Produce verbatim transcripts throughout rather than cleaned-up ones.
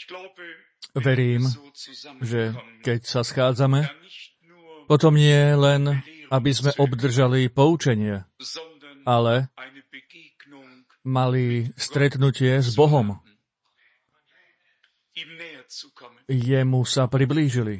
Verím, že keď sa schádzame, potom nie len, aby sme obdržali poučenie, ale mali stretnutie s Bohom. Jemu sa priblížili.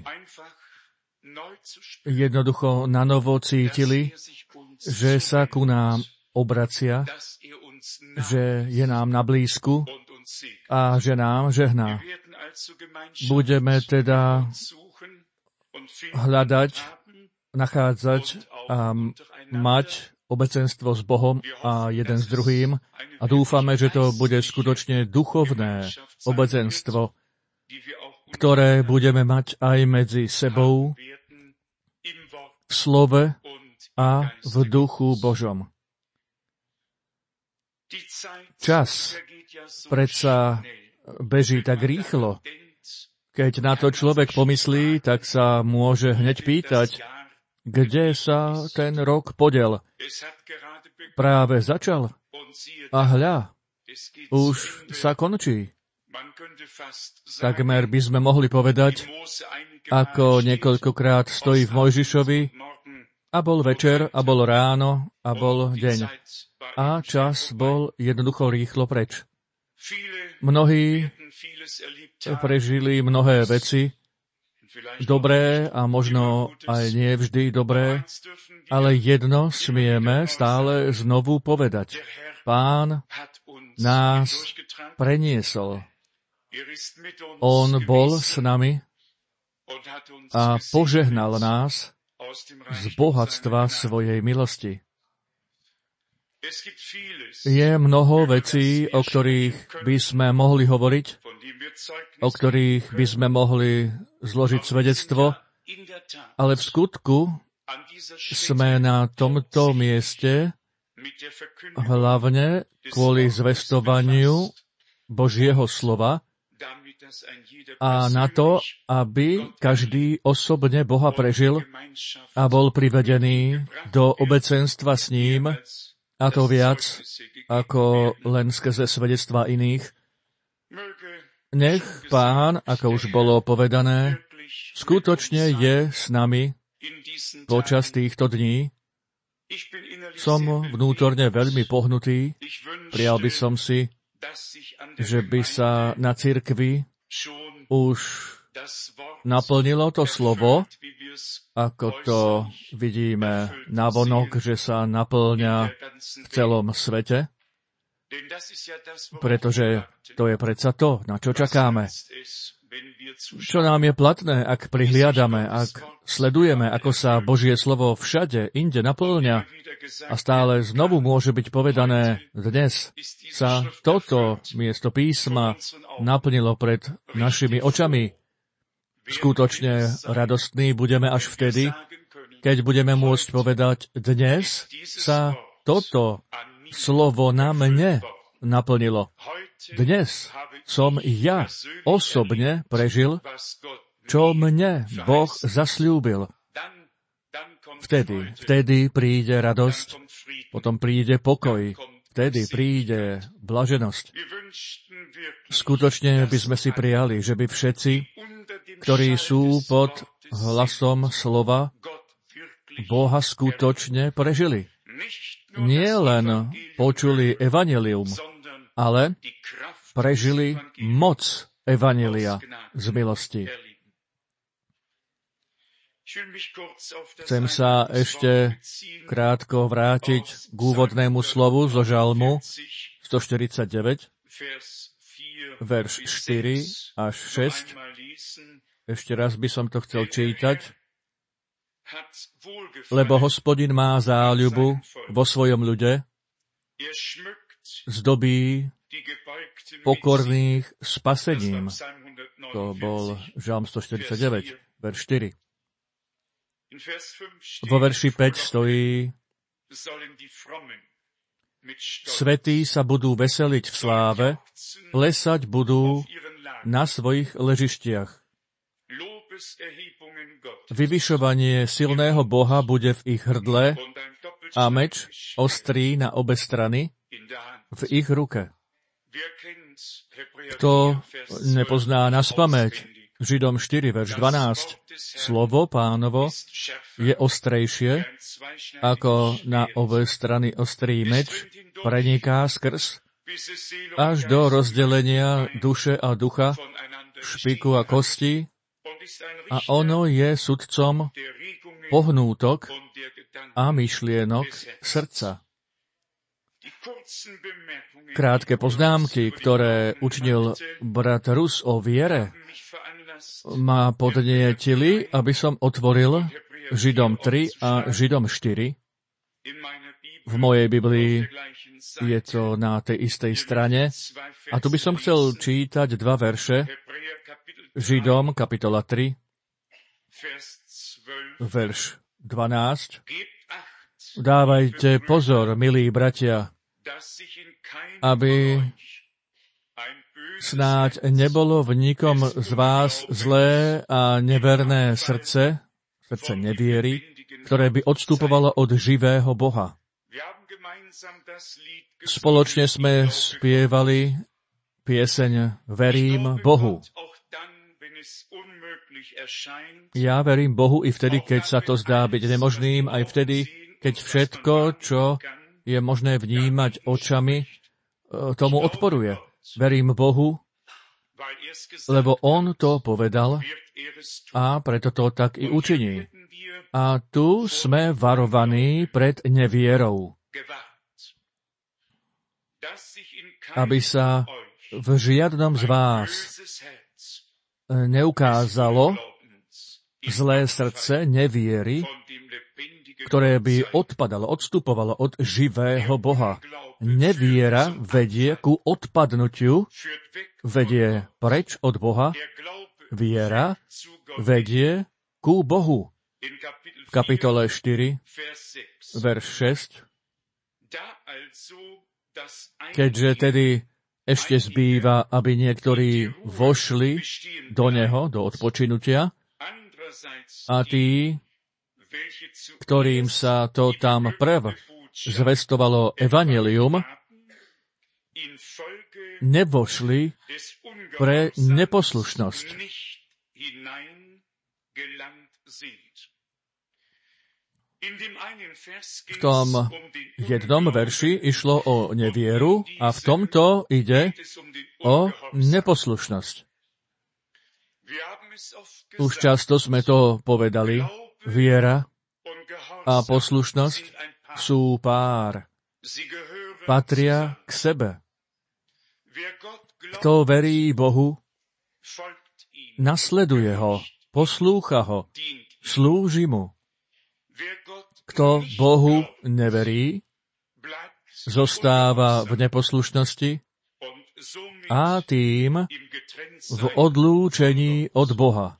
Jednoducho nanovo cítili, že sa ku nám obracia, že je nám na blízku a že nám žehná. Budeme teda hľadať, nachádzať a mať obecenstvo s Bohom a jeden s druhým a dúfame, že to bude skutočne duchovné obecenstvo, ktoré budeme mať aj medzi sebou v slove a v duchu Božom. Čas predsa beží tak rýchlo. Keď na to človek pomyslí, tak sa môže hneď pýtať, kde sa ten rok podel. Práve začal a hľa, už sa končí. Takmer by sme mohli povedať, ako niekoľkokrát stojí v Mojžišovi a bol večer, a bol ráno, a bol deň. A čas bol jednoducho rýchlo preč. Mnohí prežili mnohé veci, dobré a možno aj nie vždy dobré, ale jedno smieme stále znovu povedať. Pán nás preniesol. On bol s nami a požehnal nás z bohatstva svojej milosti. Je mnoho vecí, o ktorých by sme mohli hovoriť, o ktorých by sme mohli zložiť svedectvo, ale v skutku sme na tomto mieste hlavne kvôli zvestovaniu Božieho slova a na to, aby každý osobne Boha prežil a bol privedený do obecenstva s ním, a to viac ako len skrze svedectva iných. Nech Pán, ako už bolo povedané, skutočne je s nami počas týchto dní. Som vnútorne veľmi pohnutý. Prijal by som si, že by sa na cirkvi už naplnilo to slovo, ako to vidíme navonok, že sa naplňa v celom svete, pretože to je predsa to, na čo čakáme. Čo nám je platné, ak prihliadame, ak sledujeme, ako sa Božie slovo všade inde naplňa a stále znovu môže byť povedané, dnes sa toto miesto písma naplnilo pred našimi očami. Skutočne radostní budeme až vtedy, keď budeme môcť povedať, dnes sa toto slovo na mne naplnilo. Dnes som ja osobne prežil, čo mne Boh zasľúbil. Vtedy, vtedy príde radosť, potom príde pokoj, vtedy príde blaženosť. Skutočne by sme si prijali, že by všetci, ktorí sú pod hlasom slova, Boha skutočne prežili. Nie len počuli evanjelium, ale prežili moc evanjelia z milosti. Chcem sa ešte krátko vrátiť k úvodnému slovu zo Žalmu stoštyridsaťdeväť, verš štyri až šesť. Ešte raz by som to chcel čítať. Lebo Hospodin má záľubu vo svojom ľude, zdobí pokorných spasením. To bol Žalm stoštyridsaťdeväť, verš štyri. Vo verši päť stojí: Svätí sa budú veseliť v sláve, plesať budú na svojich ležištiach. Vyvyšovanie silného Boha bude v ich hrdle a meč ostrý na obe strany v ich ruke. Kto nepozná naspamäť, Židom štyri, verš dvanásť, slovo Pánovo je ostrejšie, ako na obe strany ostrý meč, preniká skrz až do rozdelenia duše a ducha, špiku a kosti, a ono je sudcom pohnútok a myšlienok srdca. Krátke poznámky, ktoré učinil brat Rus o viere, ma podnietili, aby som otvoril Židom tri a Židom štyri. V mojej Biblii je to na tej istej strane. A tu by som chcel čítať dva verše. Židom, kapitola tri, verš dvanásť. Dávajte pozor, milí bratia, aby snáď nebolo v nikom z vás zlé a neverné srdce, srdce neviery, ktoré by odstupovalo od živého Boha. Spoločne sme spievali pieseň Verím Bohu. Ja verím Bohu i vtedy, keď sa to zdá byť nemožným, aj vtedy, keď všetko, čo je možné vnímať očami, tomu odporuje. Verím Bohu, lebo On to povedal a preto to tak i učiní. A tu sme varovaní pred nevierou, aby sa v žiadnom z vás neukázalo zlé srdce neviery, ktoré by odpadalo, odstupovalo od živého Boha. Neviera vedie ku odpadnutiu, vedie preč od Boha. Viera vedie ku Bohu. V kapitole štyri, verš šesť. Keďže tedy ešte zbýva, aby niektorí vošli do neho, do odpočinutia, a tí, ktorým sa to tam prv zvestovalo evanjelium, nevošli pre neposlušnosť. V tom jednom verši išlo o nevieru a v tomto ide o neposlušnosť. Už často sme to povedali, viera a poslušnosť sú pár. Patria k sebe. Kto verí Bohu, nasleduje ho, poslúcha ho, slúži mu. Kto Bohu neverí, zostáva v neposlušnosti a tým v odlúčení od Boha.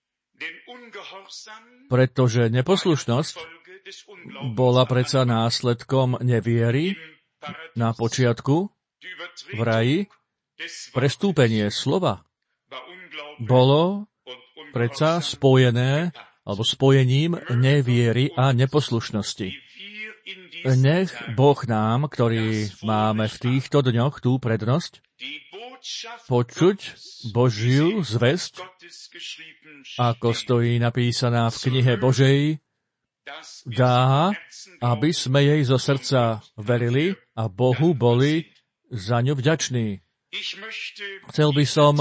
Pretože neposlušnosť bola predsa následkom neviery na počiatku v raji. Prestúpenie slova bolo predsa spojené alebo spojením neviery a neposlušnosti. Nech Boh nám, ktorý máme v týchto dňoch tú prednosť, počuť Božiu zvesť, ako stojí napísaná v knihe Božej, dá, aby sme jej zo srdca verili a Bohu boli za ňu vďační. Chcel by som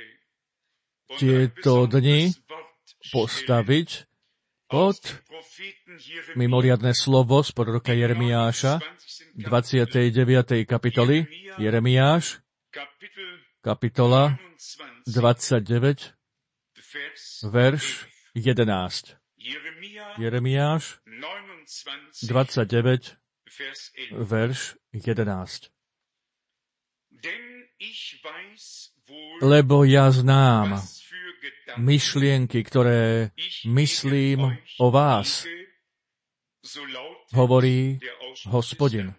tieto dni postaviť pod mimoriadne slovo z proroka Jeremiáša, dvadsiatej deviatej kapitoly. Jeremiáš, kapitola dvadsaťdeväť, verš jedenásť. Jeremiáš, dvadsaťdeväť, verš jedenásť. Lebo ja znám myšlienky, ktoré myslím o vás, hovorí Hospodin.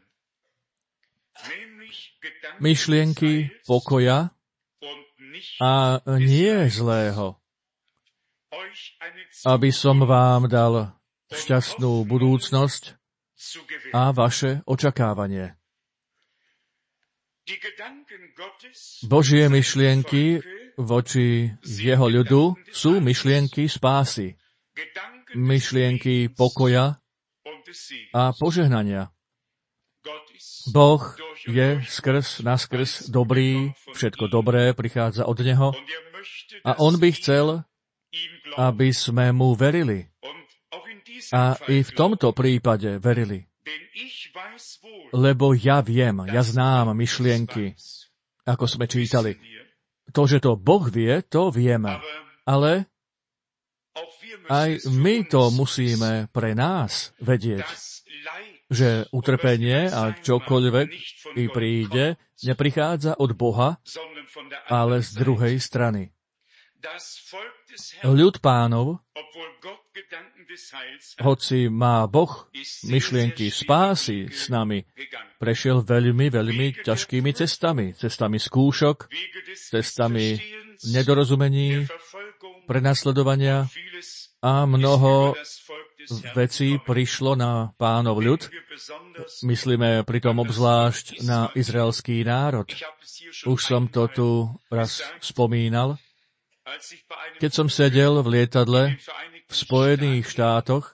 Myšlienky pokoja a nie zlého, aby som vám dal šťastnú budúcnosť a vaše očakávanie. Božie myšlienky voči jeho ľudu sú myšlienky spásy, myšlienky pokoja a požehnania. Boh je skrz naskrz dobrý, všetko dobré prichádza od Neho a On by chcel, aby sme Mu verili. A i v tomto prípade verili. Lebo ja viem, ja znám myšlienky, ako sme čítali. To, že to Boh vie, to vieme. Ale aj my to musíme pre nás vedieť, že utrpenie a čokoľvek i príde, neprichádza od Boha, ale z druhej strany. Ľud Pánov, hoci má Boh myšlienky spásy s nami, prešiel veľmi, veľmi ťažkými cestami. Cestami skúšok, cestami nedorozumení, prenasledovania a mnoho vecí prišlo na Pánov ľud. Myslíme pritom obzvlášť na izraelský národ. Už som to tu raz spomínal. Keď som sedel v lietadle v Spojených štátoch,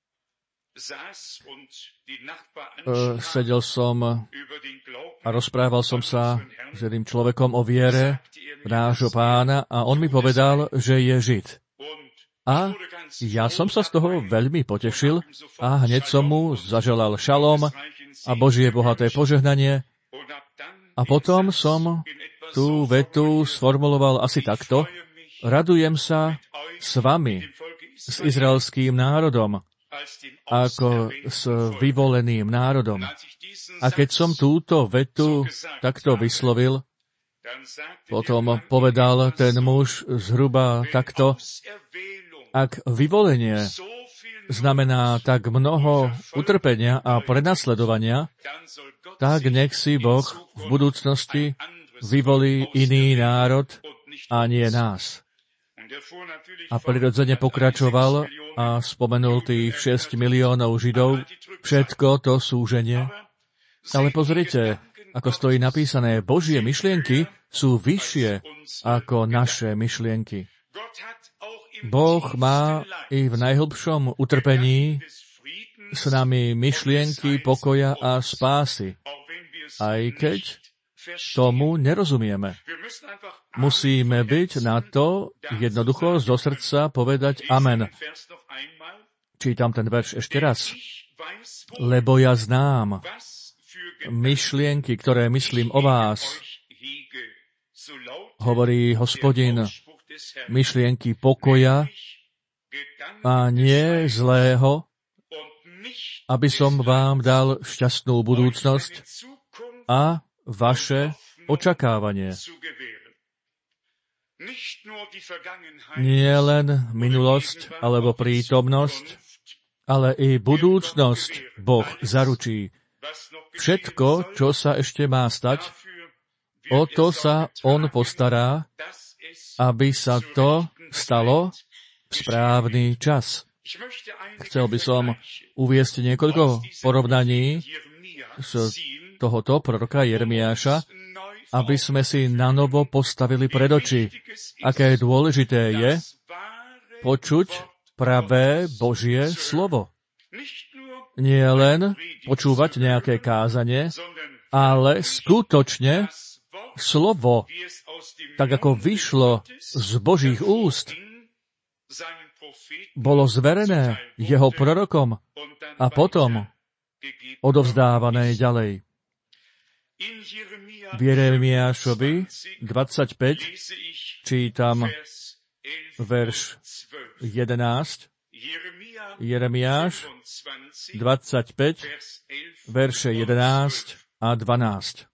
sedel som a rozprával som sa s jedným človekom o viere nášho Pána a on mi povedal, že je Žid. A ja som sa z toho veľmi potešil a hneď som mu zaželal šalom a Božie bohaté požehnanie. A potom som tú vetu sformuloval asi takto. Radujem sa s vami, s izraelským národom, ako s vyvoleným národom. A keď som túto vetu takto vyslovil, potom povedal ten muž zhruba takto, ak vyvolenie znamená tak mnoho utrpenia a prenasledovania, tak nech si Boh v budúcnosti vyvolí iný národ a nie nás. A prirodzene pokračoval a spomenul tých šesť miliónov Židov, všetko to súženie. Ale pozrite, ako stojí napísané, Božie myšlienky sú vyššie ako naše myšlienky. Boh má i v najhlbšom utrpení s nami myšlienky pokoja a spásy, aj keď tomu nerozumieme. Musíme byť na to jednoducho zo srdca povedať amen. Čítam ten verš ešte raz. Lebo ja znám myšlienky, ktoré myslím o vás, hovorí Hospodin, myšlienky pokoja a nie zlého, aby som vám dal šťastnú budúcnosť a vaše očakávanie. Nie len minulosť alebo prítomnosť, ale i budúcnosť Boh zaručí. Všetko, čo sa ešte má stať, o to sa On postará, aby sa to stalo v správny čas. Chcel by som uviesť niekoľko porovnaní z tohoto proroka Jeremiáša, aby sme si nanovo postavili pred oči, aké dôležité je počuť pravé Božie slovo. Nie len počúvať nejaké kázanie, ale skutočne slovo, tak ako vyšlo z Božích úst, bolo zverené jeho prorokom a potom odovzdávané ďalej. V Jeremiášovi dvadsaťpäť čítam verš jedenásť. Jeremiáš dvadsaťpäť, verše jedenásť a dvanásť.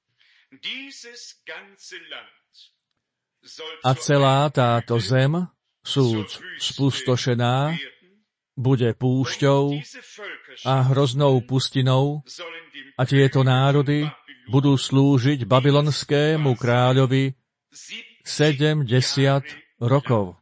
A celá táto zem, súd spustošená, bude púšťou a hroznou pustinou a tieto národy budú slúžiť babylonskému kráľovi sedemdesiat rokov.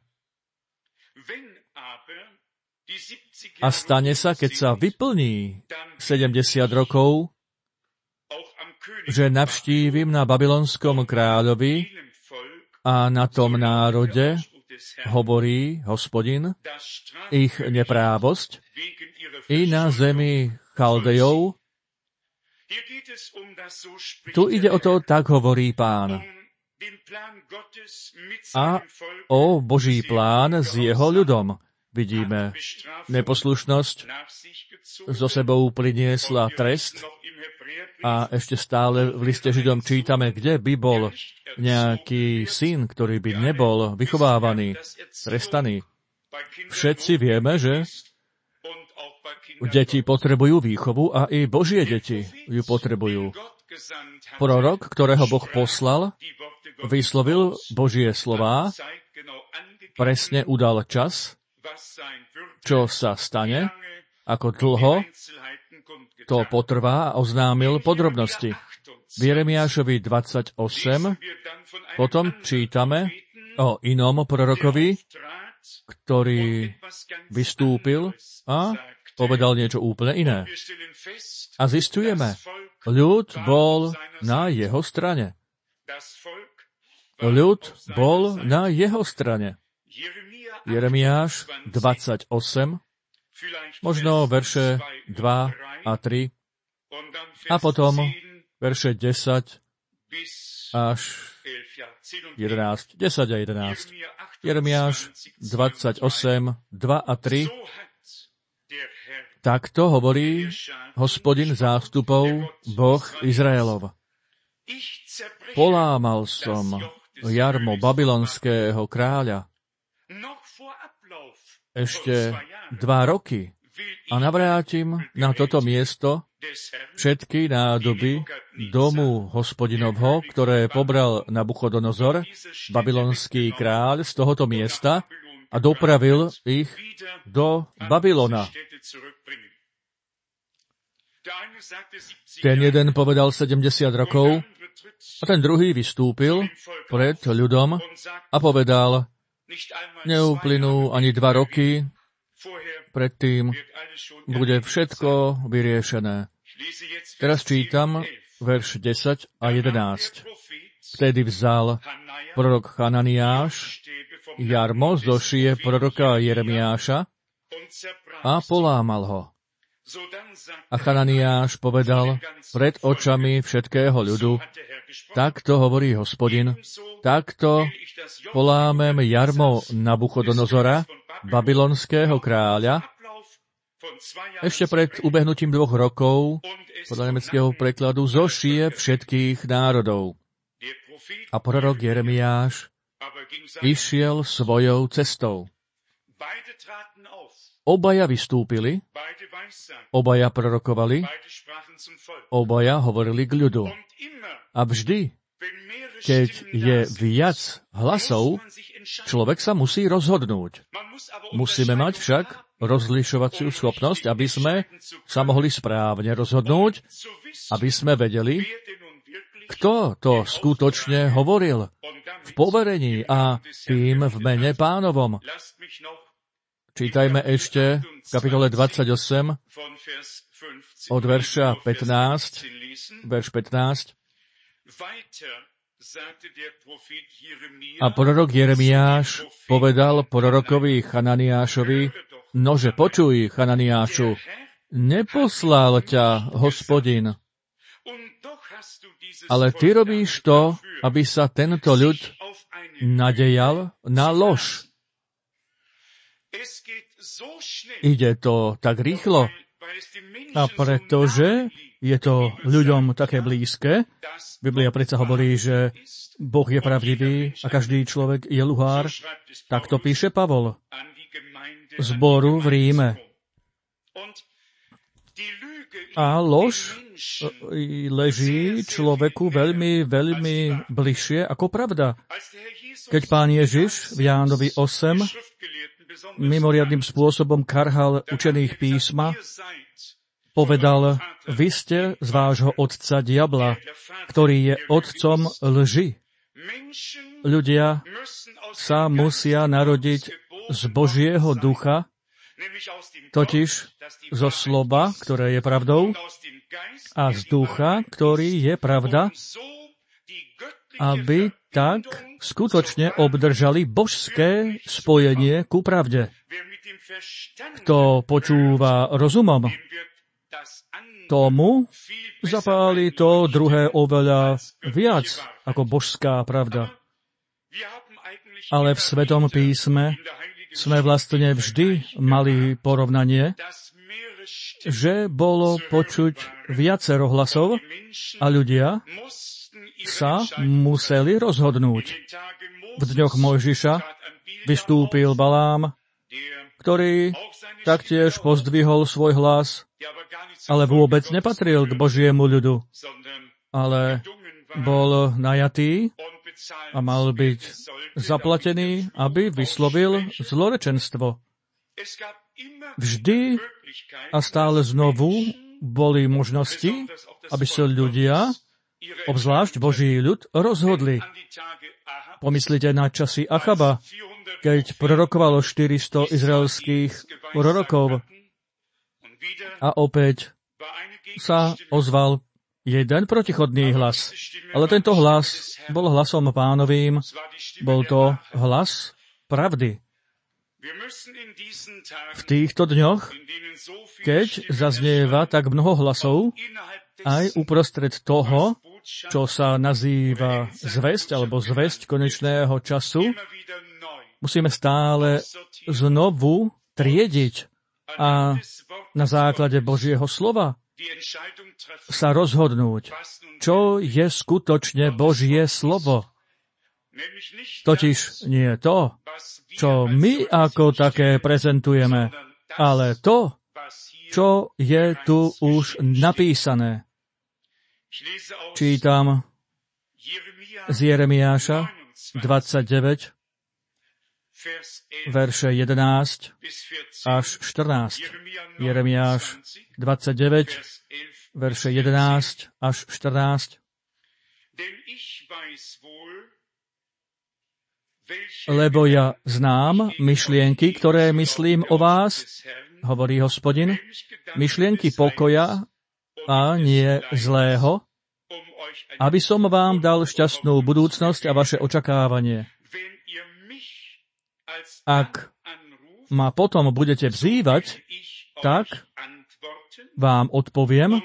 A stane sa, keď sa vyplní sedemdesiat rokov, že navštívim na babylonskom kráľovi a na tom národe, hovorí Hospodin, ich neprávosť, i na zemi Chaldejov. Tu ide o to, tak hovorí Pán. A o Boží plán s jeho ľudom. Vidíme, neposlušnosť so sebou priniesla trest a ešte stále v liste Židom čítame, kde by bol nejaký syn, ktorý by nebol vychovávaný, trestaný. Všetci vieme, že deti potrebujú výchovu a i Božie deti ju potrebujú. Prorok, ktorého Boh poslal, vyslovil Božie slová, presne udal čas, čo sa stane, ako dlho to potrvá a oznámil podrobnosti. V Jeremiášovi dvadsaťosem potom čítame o inom prorokovi, ktorý vystúpil a povedal niečo úplne iné. A zistujeme, ľud bol na jeho strane. Ľud bol na jeho strane. Jeremiáš dvadsaťosem, možno verše dva a tri, a potom verše desať až jedenásť. desať a jedenásť. Jeremiáš dvadsaťosem, dva a tri. Takto hovorí Hospodin zástupov, Boh Izraelov. Polámal som jarmo babylonského kráľa ešte dva roky a navrátim na toto miesto všetky nádoby domu Hospodinovho, ktoré pobral Nabuchodonozor, babylonský kráľ, z tohoto miesta a dopravil ich do Babylona. Ten jeden povedal sedemdesiat rokov a ten druhý vystúpil pred ľudom a povedal, neuplynú ani dva roky, predtým bude všetko vyriešené. Teraz čítam verš desať a jedenásť. Vtedy vzal prorok Hananiáš jarmo zo šije proroka Jeremiáša a polámal ho. A Hananiáš povedal pred očami všetkého ľudu, takto hovorí Hospodin, takto polámem jarmo Nabuchodonozora, babylonského kráľa, ešte pred ubehnutím dvoch rokov, podľa nemeckého prekladu, zo šije všetkých národov. A prorok Jeremiáš išiel svojou cestou. Obaja vystúpili, obaja prorokovali, obaja hovorili k ľudu. A vždy, keď je viac hlasov, človek sa musí rozhodnúť. Musíme mať však rozlišovaciu schopnosť, aby sme sa mohli správne rozhodnúť, aby sme vedeli, kto to skutočne hovoril v poverení a tým v mene Pánovom. Čítajme ešte v kapitole dvadsaťosem od verša pätnásť, verš pätnásť. A prorok Jeremiáš povedal prorokovi Hananiášovi, nože počuj, Hananiášu, neposlal ťa Hospodin, ale ty robíš to, aby sa tento ľud nadejal na lož. Ide to tak rýchlo, a pretože je to ľuďom také blízke, Biblia predsa hovorí, že Boh je pravdivý a každý človek je luhár, tak to píše Pavol zboru v Ríme. A lož leží človeku veľmi, veľmi bližšie ako pravda. Keď Pán Ježiš v Jánovi osem mimoriadnym spôsobom karhal učených písma, povedal, vy ste z vášho otca diabla, ktorý je otcom lži. Ľudia sa musia narodiť z Božieho ducha, totiž zo slova, ktoré je pravdou, a z ducha, ktorý je pravda, aby tak skutočne obdržali božské spojenie ku pravde. Kto počúva rozumom, tomu zapáli to druhé oveľa viac ako božská pravda. Ale v Svetom písme sme vlastne vždy mali porovnanie, že bolo počuť viacero hlasov a ľudia sa museli rozhodnúť. V dňoch Mojžiša vystúpil Balám, ktorý taktiež pozdvihol svoj hlas, ale vôbec nepatril k Božiemu ľudu, ale bol najatý a mal byť zaplatený, aby vyslovil zlorečenstvo. Vždy a stále znovu boli možnosti, aby sa ľudia, obzvlášť Boží ľud, rozhodli. Pomyslite na časy Achaba, keď prorokovalo štyristo izraelských prorokov a opäť sa ozval jeden protichodný hlas. Ale tento hlas bol hlasom Pánovým, bol to hlas pravdy. V týchto dňoch, keď zaznieva tak mnoho hlasov, aj uprostred toho, čo sa nazýva zvesť alebo zvesť konečného času, musíme stále znovu triediť a na základe Božieho slova sa rozhodnúť, čo je skutočne Božie slovo. Totiž nie to, čo my ako také prezentujeme, ale to, čo je tu už napísané. Čítam z Jeremiáša dvadsaťdeväť, verše jedenásť až štrnásť. Jeremiáš dvadsaťdeväť, verše jedenásť až štrnásť. Lebo ja znám myšlienky, ktoré myslím o vás, hovorí Hospodin, myšlienky pokoja a nie zlého, aby som vám dal šťastnú budúcnosť a vaše očakávanie. Ak ma potom budete vzývať, tak vám odpoviem,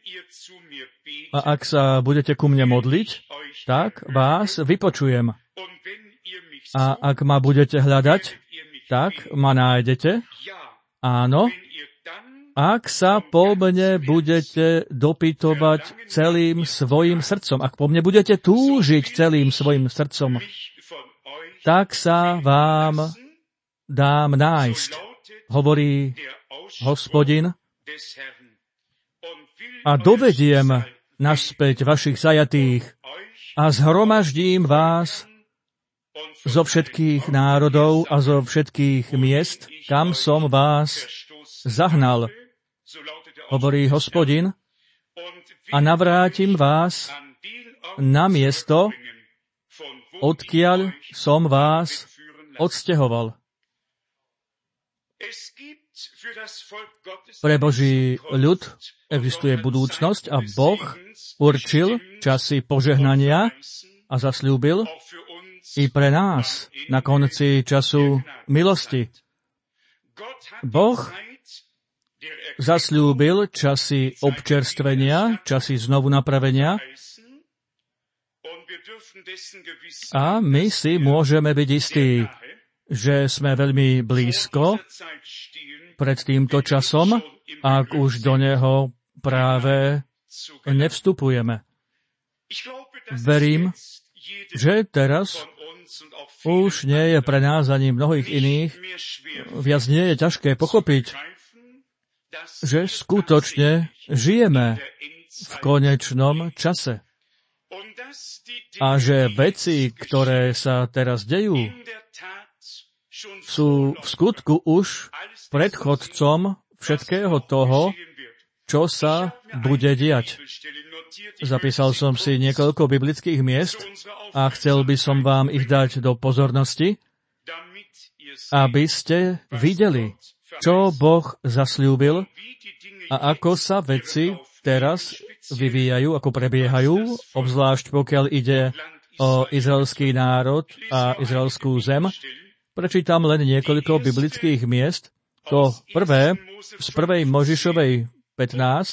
a ak sa budete ku mne modliť, tak vás vypočujem. A ak ma budete hľadať, tak ma nájdete. Áno, ak sa po mne budete dopytovať celým svojim srdcom, ak po mne budete túžiť celým svojim srdcom, tak sa vám dám nájsť, hovorí Hospodin, a dovediem naspäť vašich zajatých a zhromaždím vás zo všetkých národov a zo všetkých miest, kam som vás zahnal, hovorí Hospodin, a navrátim vás na miesto, odkiaľ som vás odsťahoval. Pre Boží ľud existuje budúcnosť a Boh určil časy požehnania a zasľúbil i pre nás na konci času milosti. Boh zasľúbil časy občerstvenia, časy znovu napravenia a my si môžeme byť istí, že sme veľmi blízko pred týmto časom, ak už do neho práve nevstupujeme. Verím, že teraz už nie je pre nás ani mnohých iných, viac nie je ťažké pochopiť, že skutočne žijeme v konečnom čase. A že veci, ktoré sa teraz dejú, sú v skutku už predchodcom všetkého toho, čo sa bude diať. Zapísal som si niekoľko biblických miest a chcel by som vám ich dať do pozornosti, aby ste videli, čo Boh zasľúbil a ako sa veci teraz vyvíjajú, ako prebiehajú, obzvlášť pokiaľ ide o izraelský národ a izraelskú zem. Prečítam len niekoľko biblických miest. To prvé z prvej Možišovej pätnásť,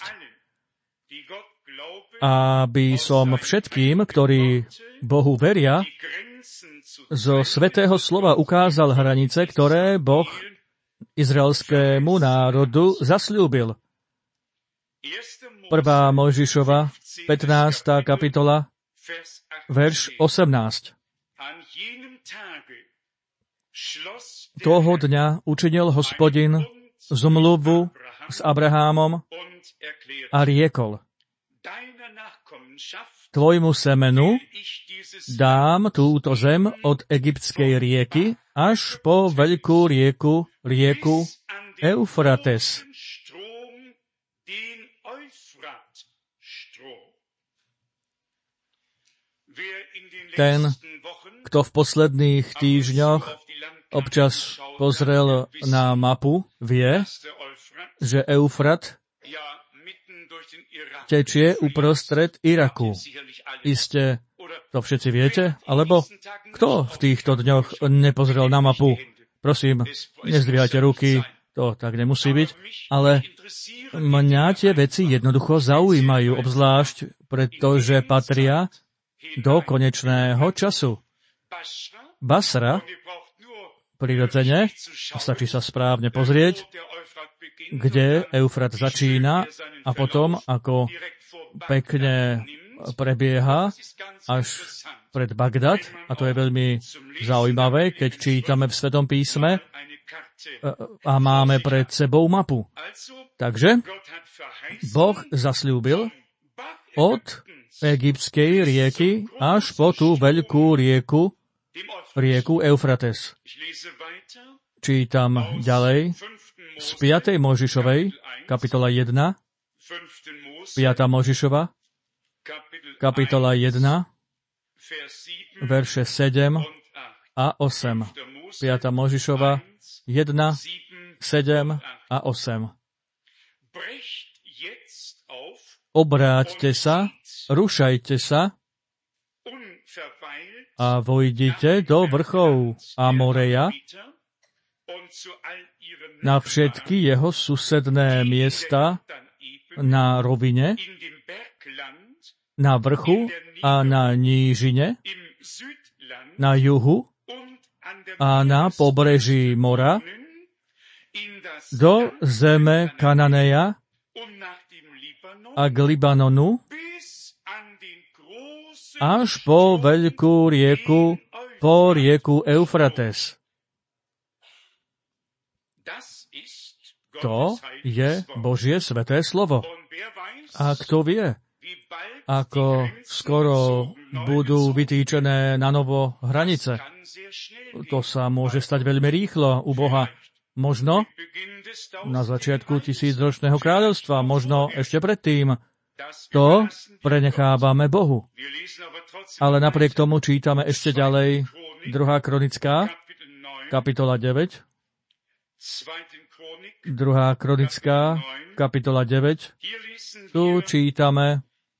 aby som všetkým, ktorí Bohu veria, zo svätého slova ukázal hranice, ktoré Boh izraelskému národu zasľúbil. Prvá Mojžišova, pätnásta kapitola, verš osemnásť. Toho dňa učinil Hospodin zmluvu s Abrahámom a riekol: Tvojmu semenu dám túto zem od egyptskej rieky až po veľkú rieku, rieku Eufrates. Ten, kto v posledných týždňoch občas pozrel na mapu, vie, že Eufrat tečie uprostred Iraku. Iste to všetci viete, alebo kto v týchto dňoch nepozrel na mapu? Prosím, nezdvíhajte ruky, to tak nemusí byť, ale mňa tie veci jednoducho zaujímajú, obzvlášť pretože patria do konečného času. Basra, prirodzene, stačí sa správne pozrieť, kde Eufrat začína a potom, ako pekne prebieha až pred Bagdad, a to je veľmi zaujímavé, keď čítame v Svetom písme a máme pred sebou mapu. Takže Boh zasľúbil od egyptskej rieky až po tú veľkú rieku, rieku Eufrates. Čítam ďalej z piatej Mojžišovej, kapitola jedna, piata Mojžišova, kapitola jedna, verše sedem a osem. piata Mojžišova, jedna, sedem a osem. Obráťte sa, rušajte sa a vojdite do vrchov Amoreja na všetky jeho susedné miesta na rovine, na vrchu a na nížine, na juhu a na pobreží mora, do zeme Kananeja a k Libanonu, až po veľkú rieku, po rieku Eufrates. To je Božie sväté slovo. A kto vie, ako skoro budú vytýčené na novo hranice? To sa môže stať veľmi rýchlo u Boha. Možno na začiatku tisícročného kráľovstva, možno ešte predtým. To prenechávame Bohu. Ale napriek tomu čítame ešte ďalej druhá kronická, kapitola deväť. druhá kronická, kapitola deväť. Tu čítame,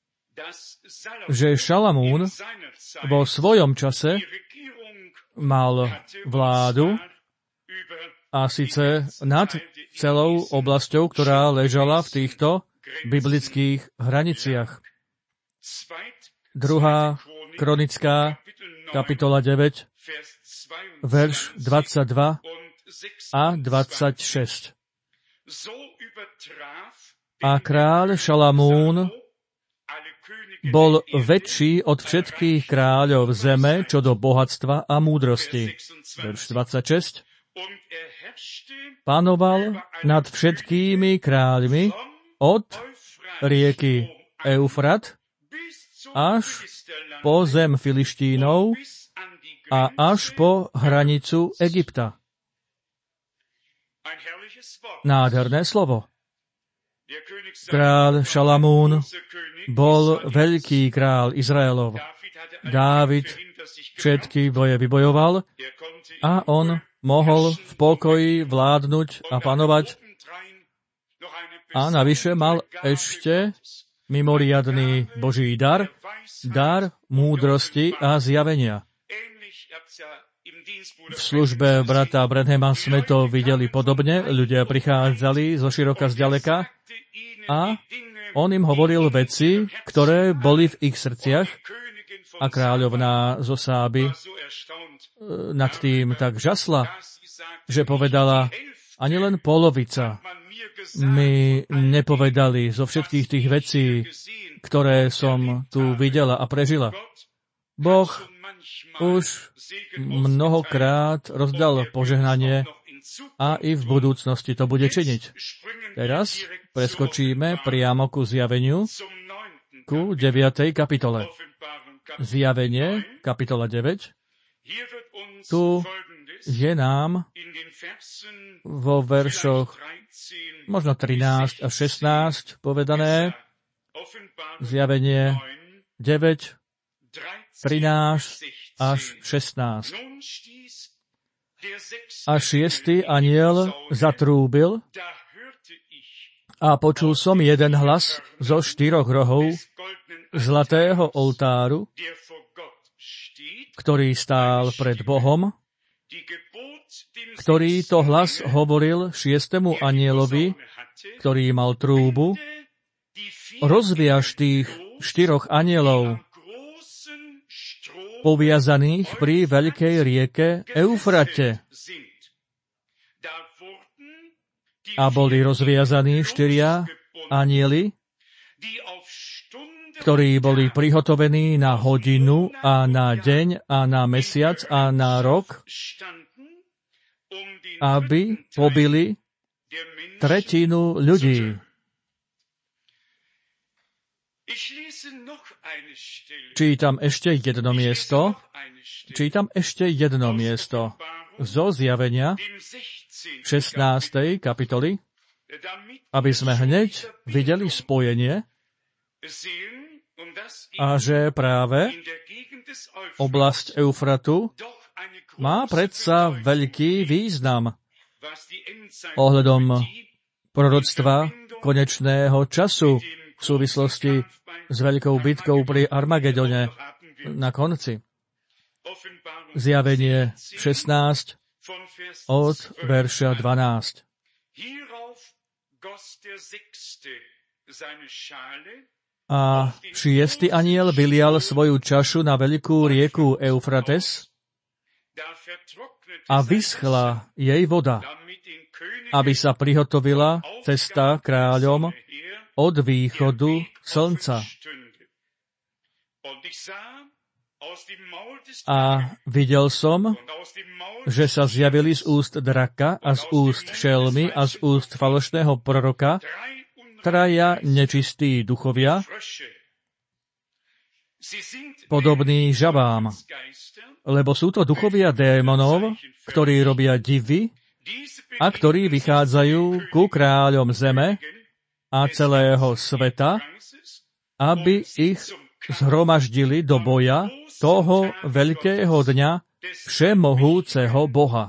že Šalamún vo svojom čase mal vládu a síce nad celou oblasťou, ktorá ležala v týchto biblických hraniciach. Druhá kronická, kapitola deväť, verš dvadsaťdva a dvadsaťšesť. A kráľ Šalamún bol väčší od všetkých kráľov zeme, čo do bohatstva a múdrosti. Verš dvadsaťšesť. Panoval nad všetkými kráľmi od rieky Eufrat až po zem Filištínov a až po hranicu Egypta. Nádherné slovo. Kráľ Šalamún bol veľký král Izraelov. Dávid všetky boje vybojoval a on mohol v pokoji vládnuť a panovať. A navyše mal ešte mimoriadny Boží dar, dar múdrosti a zjavenia. V službe brata Branhama sme to videli podobne. Ľudia prichádzali zo široka zďaleka a on im hovoril veci, ktoré boli v ich srdciach a kráľovná zo Sáby nad tým tak žasla, že povedala, ani len polovica mi nepovedali zo všetkých tých vecí, ktoré som tu videla a prežila. Boh už mnohokrát rozdal požehnanie a i v budúcnosti to bude činiť. Teraz preskočíme priamo ku zjaveniu, ku deviatej kapitole. Zjavenie, kapitola deväť. Tu je nám vo veršoch možno trinásť a šestnásť povedané. Zjavenie deväť, trinásť až šestnásť. A šiestý anjel zatrúbil a počul som jeden hlas zo štyroch rohov zlatého oltáru, ktorý stál pred Bohom, ktorý to hlas hovoril šiestemu anjelovi, ktorý mal trúbu, rozviaž tých štyroch anjelov, poviazaných pri veľkej rieke Eufrate. A boli rozviazaní štyria anjeli, ktorí boli prihotovení na hodinu a na deň a na mesiac a na rok, aby pobili tretinu ľudí. Čítam ešte jedno miesto, čítam ešte jedno miesto zo zjavenia šestnástej kapitoly, aby sme hneď videli spojenie a že práve oblasť Eufratu má predsa veľký význam ohľadom proroctva konečného času v súvislosti s veľkou bitkou pri Armagedone na konci. Zjavenie šestnásť od verša dvanásť. A šiestý anjel vylial svoju čašu na veľkú rieku Eufrates a vyschla jej voda, aby sa prihotovila cesta kráľom od východu slnca. A videl som, že sa zjavili z úst draka a z úst šelmy a z úst falošného proroka traja nečistí duchovia, podobní žabám, lebo sú to duchovia démonov, ktorí robia divy a ktorí vychádzajú ku kráľom zeme a celého sveta, aby ich zhromaždili do boja toho veľkého dňa všemohúceho Boha.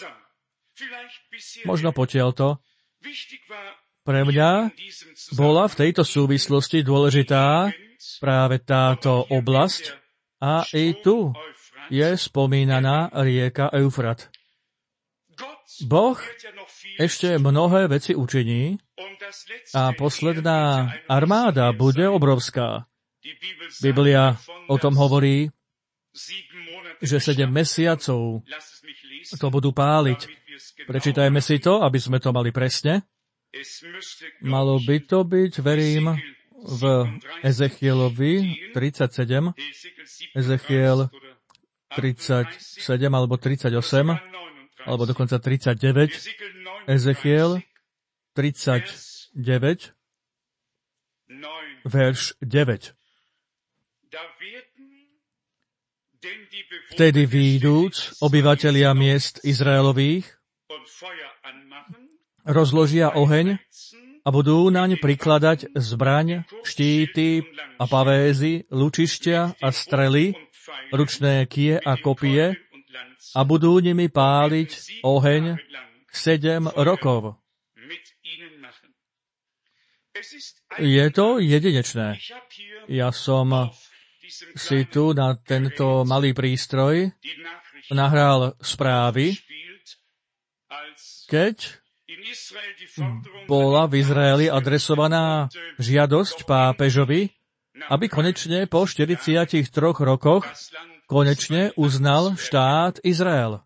Možno potiaľto. Pre mňa bola v tejto súvislosti dôležitá práve táto oblasť a i tu je spomínaná rieka Eufrat. Boh ešte mnohé veci učiní a posledná armáda bude obrovská. Biblia o tom hovorí, že sedem mesiacov to budú páliť. Prečítajme si to, aby sme to mali presne. Malo by to byť, verím, v Ezechielovi tridsaťsedem, Ezechiel tridsaťsedem alebo tridsaťosem, alebo dokonca tridsaťdeväť, Ezechiel tridsaťdeväť, verš deväť. Vtedy výjdúc obyvatelia miest Izraelových rozložia oheň a budú naň prikladať zbraň, štíty a pavézy, lučišťa a strely, ručné kie a kopie a budú nimi páliť oheň sedem rokov. Je to jedinečné. Ja som si tu na tento malý prístroj nahral správy, keď bola v Izraeli adresovaná žiadosť pápežovi, aby konečne po štyridsiatich troch rokoch konečne uznal štát Izrael.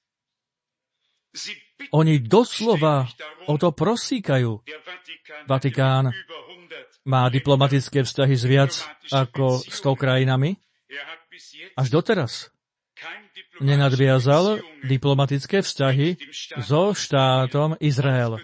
Oni doslova o to prosíkajú. Vatikán má diplomatické vzťahy s viac ako sto krajinami. Až doteraz nenadviazal diplomatické vzťahy so štátom Izrael.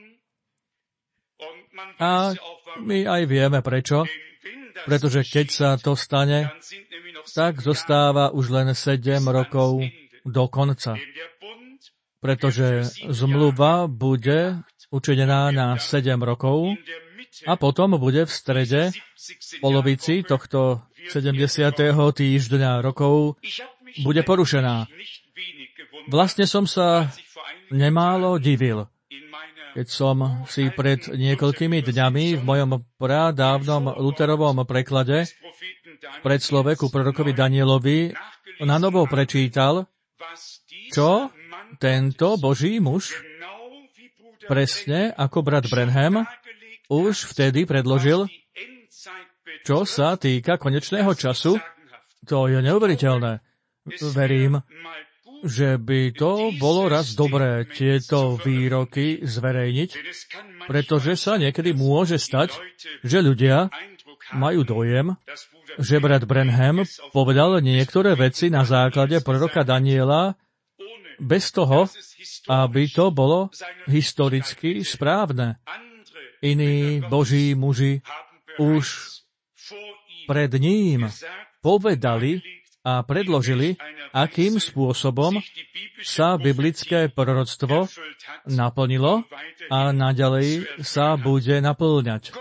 A my aj vieme prečo, pretože keď sa to stane, tak zostáva už len sedem rokov do konca. Pretože zmluva bude učinená na sedem rokov a potom bude v strede polovici tohto sedemdesiateho týždňa rokov bude porušená. Vlastne som sa nemálo divil, keď som si pred niekoľkými dňami v mojom pradávnom Luterovom preklade v predslove ku prorokovi Danielovi na novo prečítal, čo tento Boží muž, presne ako brat Branham, už vtedy predložil, čo sa týka konečného času. To je neuveriteľné. Verím, že by to bolo raz dobré tieto výroky zverejniť, pretože sa niekedy môže stať, že ľudia majú dojem, že brat Branham povedal niektoré veci na základe proroka Daniela bez toho, aby to bolo historicky správne. Iní Boží muži už pred ním povedali a predložili, akým spôsobom sa biblické proroctvo naplnilo a naďalej sa bude napĺňať.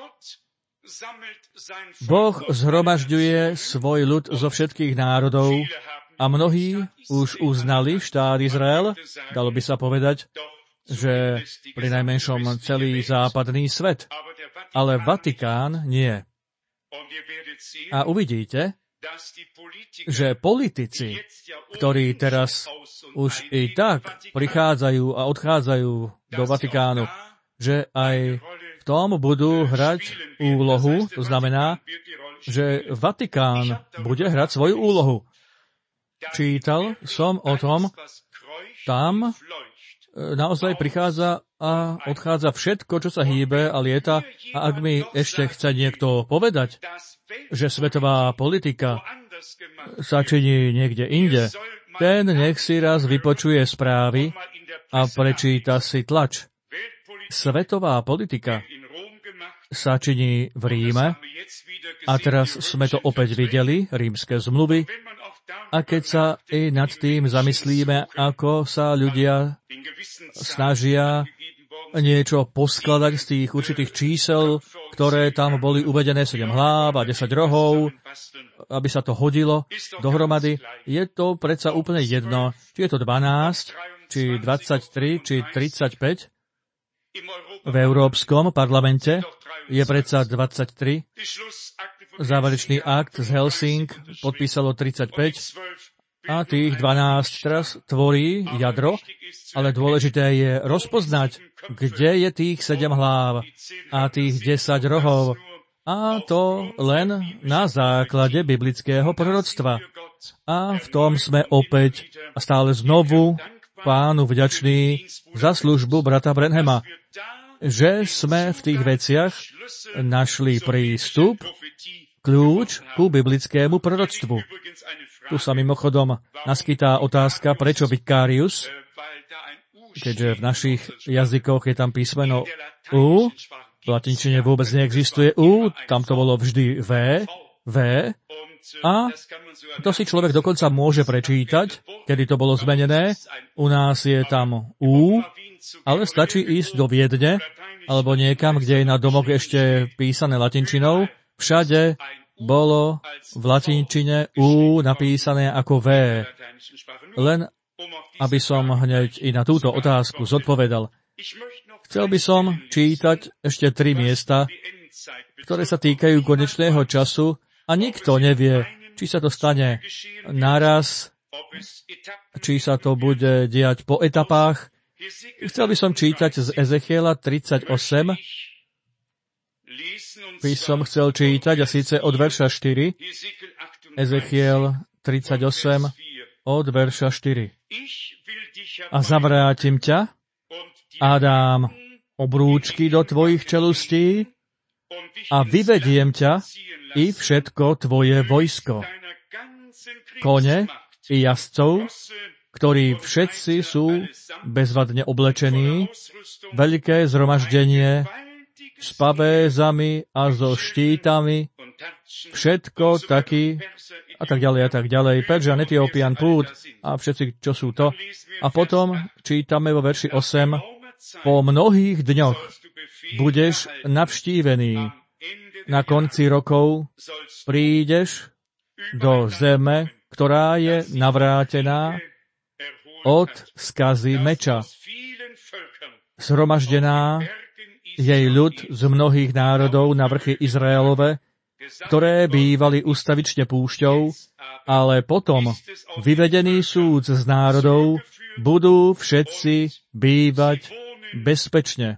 Boh zhromažďuje svoj ľud zo všetkých národov a mnohí už uznali štát Izrael, dalo by sa povedať, že pri najmenšom celý západný svet, ale Vatikán nie. A uvidíte, že politici, ktorí teraz už i tak prichádzajú a odchádzajú do Vatikánu, že aj v tom budú hrať úlohu, to znamená, že Vatikán bude hrať svoju úlohu. Čítal som o tom, tam naozaj prichádza a odchádza všetko, čo sa hýbe a lieta. A ak mi ešte chce niekto povedať, že svetová politika sa činí niekde inde, ten nech si raz vypočuje správy a prečíta si tlač. Svetová politika sa činí v Ríme a teraz sme to opäť videli, rímske zmluvy. A keď sa i nad tým zamyslíme, ako sa ľudia snažia niečo poskladať z tých určitých čísel, ktoré tam boli uvedené, sedem hlav a desať rohov, aby sa to hodilo dohromady, je to predsa úplne jedno, či je to dvanásť, či dvadsaťtri, či tridsaťpäť. V Európskom parlamente je predsa dvadsaťtri. Záverečný akt z Helsing podpísalo tridsaťpäť a tých dvanásť teraz tvorí jadro, ale dôležité je rozpoznať, kde je tých sedem hlav a tých desať rohov. A to len na základe biblického proroctva. A v tom sme opäť a stále znovu Pánu vďační za službu brata Branhama, že sme v tých veciach našli prístup, kľúč ku biblickému proroctvu. Tu sa mimochodom naskytá otázka, prečo Vicarius, keďže v našich jazykoch je tam písmeno U, v latinčine vôbec neexistuje U, tam to bolo vždy V, V, a to si človek dokonca môže prečítať, kedy to bolo zmenené. U nás je tam U, ale stačí ísť do Viedne, alebo niekam, kde je na domok ešte písané latinčinou. Všade bolo v latinčine U napísané ako V. Len aby som hneď i na túto otázku zodpovedal. Chcel by som čítať ešte tri miesta ktoré sa týkajú konečného času a nikto nevie, či sa to stane naraz, či sa to bude diať po etapách. Chcel by som čítať z Ezechiela tridsaťosem, by som chcel čítať, a síce od verša štyri, Ezechiel tridsaťosem, od verša štyri. A zavrátim ťa a dám obrúčky do tvojich čelustí a vyvediem ťa i všetko tvoje vojsko. Kone i jazdcov, ktorí všetci sú bezvadne oblečení, veľké zhromaždenie s pavézami a so štítami, všetko taký a tak ďalej a tak ďalej. Peržan, Etiópian, Pút a všetci, čo sú to. A potom čítame vo verši osem, po mnohých dňoch budeš navštívený. Na konci rokov prídeš do zeme, ktorá je navrátená od skazy meča. Zhromaždená jej ľud z mnohých národov na vrchy Izraelove, ktoré bývali ustavične púšťou, ale potom vyvedený súd z národov budú všetci bývať bezpečne.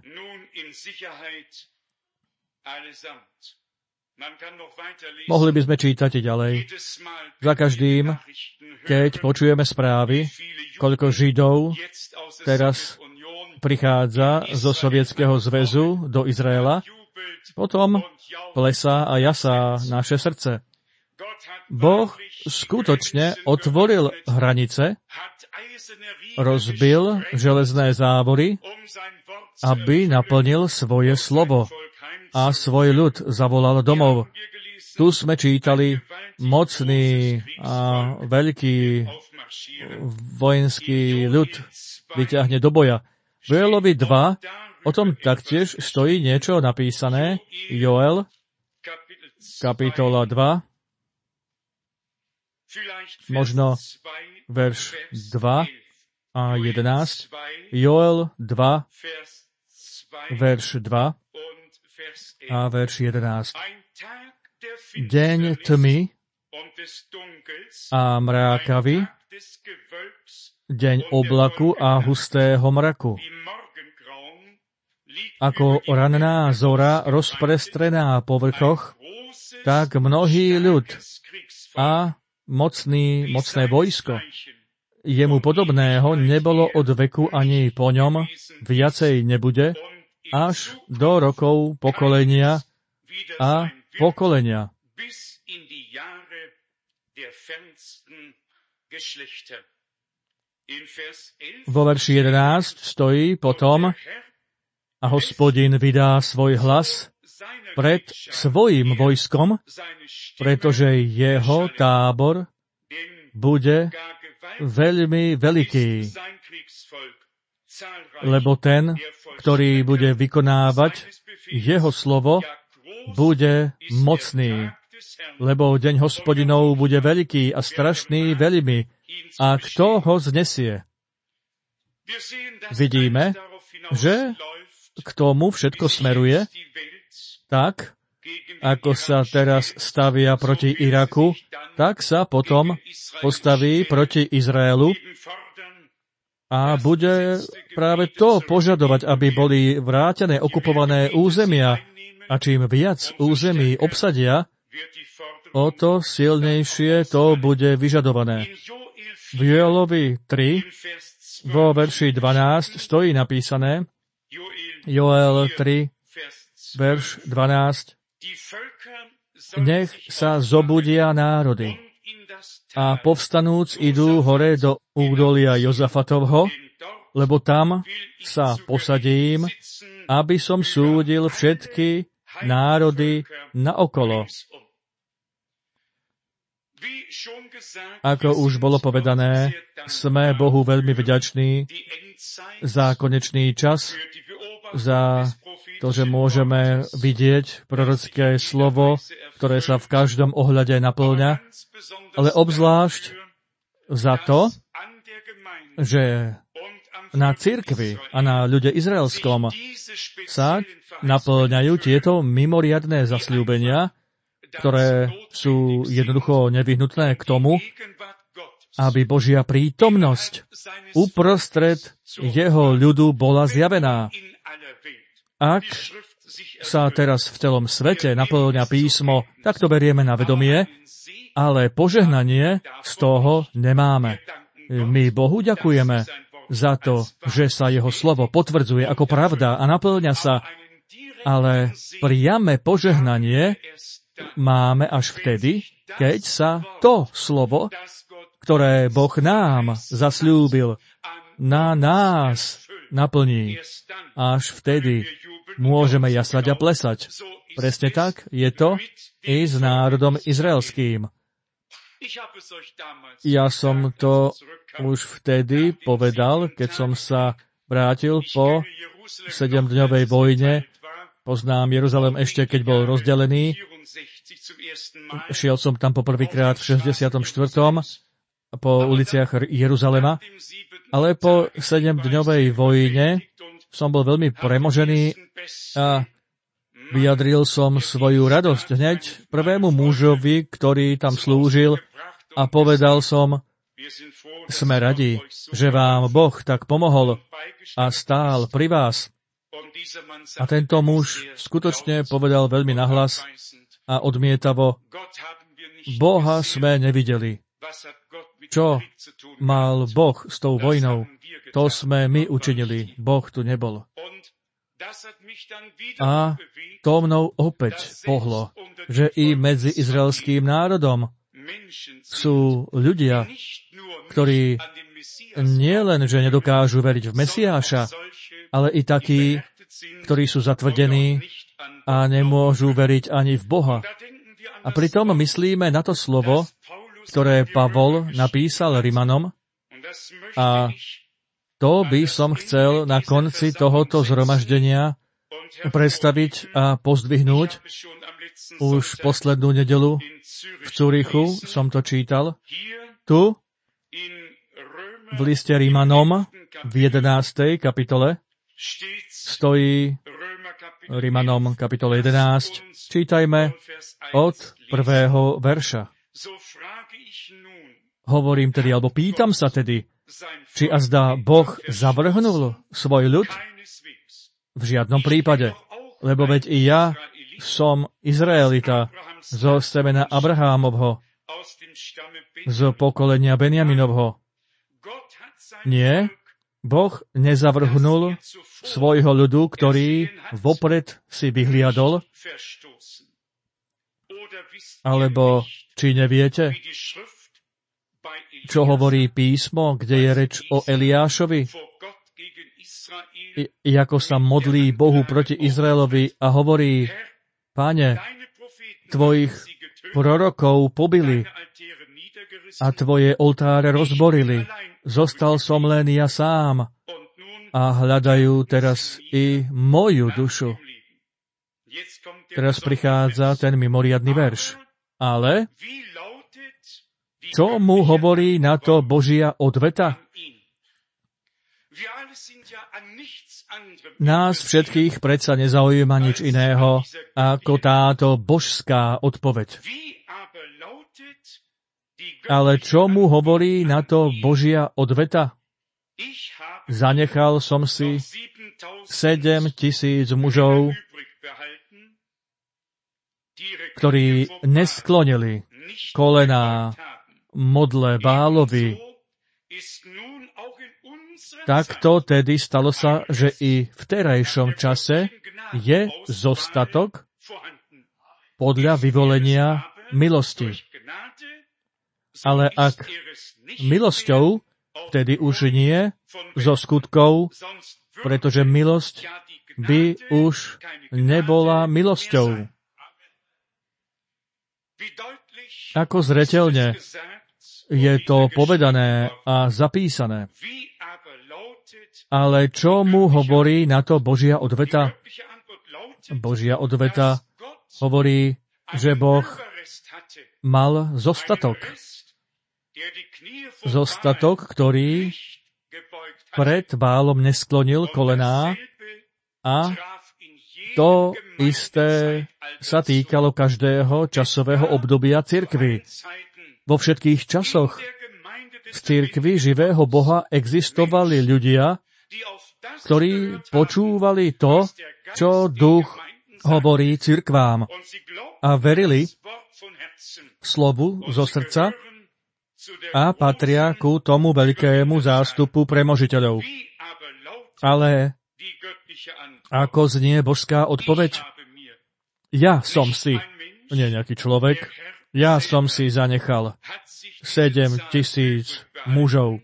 Mohli by sme čítať i ďalej. Za každým, keď počujeme správy, koľko Židov teraz prichádza zo Sovietskeho zväzu do Izraela, potom plesá a jasá naše srdce. Boh skutočne otvoril hranice, rozbil železné závory, aby naplnil svoje slovo a svoj ľud zavolal domov. Tu sme čítali mocný a veľký vojenský ľud vyťahne do boja. V Joelovi dva o tom taktiež stojí niečo napísané. Joel, kapitola dva, možno verš dva a jedenásť. Joel dva, verš dva a verš jedenásť. Deň tmy a mrákavy, deň oblaku a hustého mraku. Ako ranná zora rozprestrená po vrchoch, tak mnohý ľud a mocný, mocné vojsko jemu podobného nebolo od veku ani po ňom, viacej nebude, až do rokov pokolenia a pokolenia. Vo verši jedenásť stojí potom, a Hospodin vydá svoj hlas pred svojim vojskom, pretože jeho tábor bude veľmi veľký, lebo ten, ktorý bude vykonávať jeho slovo, bude mocný, lebo deň Hospodinov bude veľký a strašný veľmi. A kto ho znesie? Vidíme, že k tomu všetko smeruje, tak, ako sa teraz stavia proti Iraku, tak sa potom postaví proti Izraelu a bude práve to požadovať, aby boli vrátené okupované územia. A čím viac území obsadia, o to silnejšie to bude vyžadované. V Joelovi tri, vo verši dvanásť, stojí napísané, Joel tri, verš dvanásť, nech sa zobudia národy a povstanúc idú hore do údolia Jozafatovho, lebo tam sa posadím, aby som súdil všetky národy naokolo. Ako už bolo povedané, sme Bohu veľmi vďační za konečný čas, za to, že môžeme vidieť prorocké slovo, ktoré sa v každom ohľade naplňa, ale obzvlášť za to, že na cirkvi a na ľude izraelskom sa naplňajú tieto mimoriadne zasľúbenia, ktoré sú jednoducho nevyhnutné k tomu, aby Božia prítomnosť uprostred jeho ľudu bola zjavená. Ak sa teraz v celom svete naplňa písmo, tak to berieme na vedomie, ale požehnanie z toho nemáme. My Bohu ďakujeme za to, že sa jeho slovo potvrdzuje ako pravda a naplňa sa, ale priame požehnanie máme až vtedy, keď sa to slovo, ktoré Boh nám zasľúbil, na nás naplní. Až vtedy môžeme jasať a plesať. Presne tak je to i s národom izraelským. Ja som to už vtedy povedal, keď som sa vrátil po sedemdňovej vojne. Poznám Jeruzalém ešte, keď bol rozdelený. Šiel som tam poprvýkrát v šesťdesiatom štvrtom po uliciach Jeruzalema. Ale po sedemdňovej vojne som bol veľmi premožený a vyjadril som svoju radosť hneď prvému mužovi, ktorý tam slúžil, a povedal som, sme radi, že vám Boh tak pomohol a stál pri vás. A tento muž skutočne povedal veľmi nahlas a odmietavo, Boha sme nevideli. Čo mal Boh s tou vojnou? To sme my učinili. Boh tu nebol. A to mnou opäť pohlo, že i medzi izraelským národom sú ľudia, ktorí nielen, že nedokážu veriť v Mesiáša, ale i takí, ktorí sú zatvrdení a nemôžu veriť ani v Boha. A pritom myslíme na to slovo, ktoré Pavol napísal Rimanom, a to by som chcel na konci tohoto zhromaždenia predstaviť a pozdvihnúť. Už poslednú nedeľu v Cúrichu som to čítal. Tu, v liste Rimanom, v jedenástej kapitole, stojí Rimanom kapitole jedenásť. Čítajme od prvého verša. Hovorím tedy, alebo pýtam sa tedy, či azda Boh zavrhnul svoj ľud? V žiadnom prípade, lebo veď i ja som Izraelita zo semena Abrahámovho, z pokolenia Benjaminovho. Nie, Boh nezavrhnul svojho ľudu, ktorý vopred si vyhliadol, alebo či neviete, čo hovorí písmo, kde je reč o Eliášovi, I, ako sa modlí Bohu proti Izraelovi a hovorí, Páne, tvojich prorokov pobili a tvoje oltáre rozborili. Zostal som len ja sám a hľadajú teraz i moju dušu. Teraz prichádza ten mimoriadny verš. Ale čo mu hovorí na to Božia odveta? Nás všetkých predsa nezaujíma nič iného ako táto božská odpoveď. Ale čo mu hovorí na to Božia odveta? Zanechal som si sedem tisíc mužov, ktorí nesklonili kolená modle Bálovi. Takto tedy stalo sa, že i v terajšom čase je zostatok podľa vyvolenia milosti. Ale ak milosťou, vtedy už nie zo skutkov, pretože milosť by už nebola milosťou. Ako zreteľne je to povedané a zapísané. Ale čo mu hovorí na to Božia odveta? Božia odveta hovorí, že Boh mal zostatok. Zostatok, ktorý pred Bálom nesklonil kolená a to isté sa týkalo každého časového obdobia cirkvi. Vo všetkých časoch v cirkvi živého Boha existovali ľudia, ktorí počúvali to, čo duch hovorí cirkvám a verili slovu zo srdca a patria ku tomu veľkému zástupu premožiteľov. Ale ako znie božská odpoveď? Ja som si, nie nejaký človek, ja som si zanechal sedem tisíc mužov,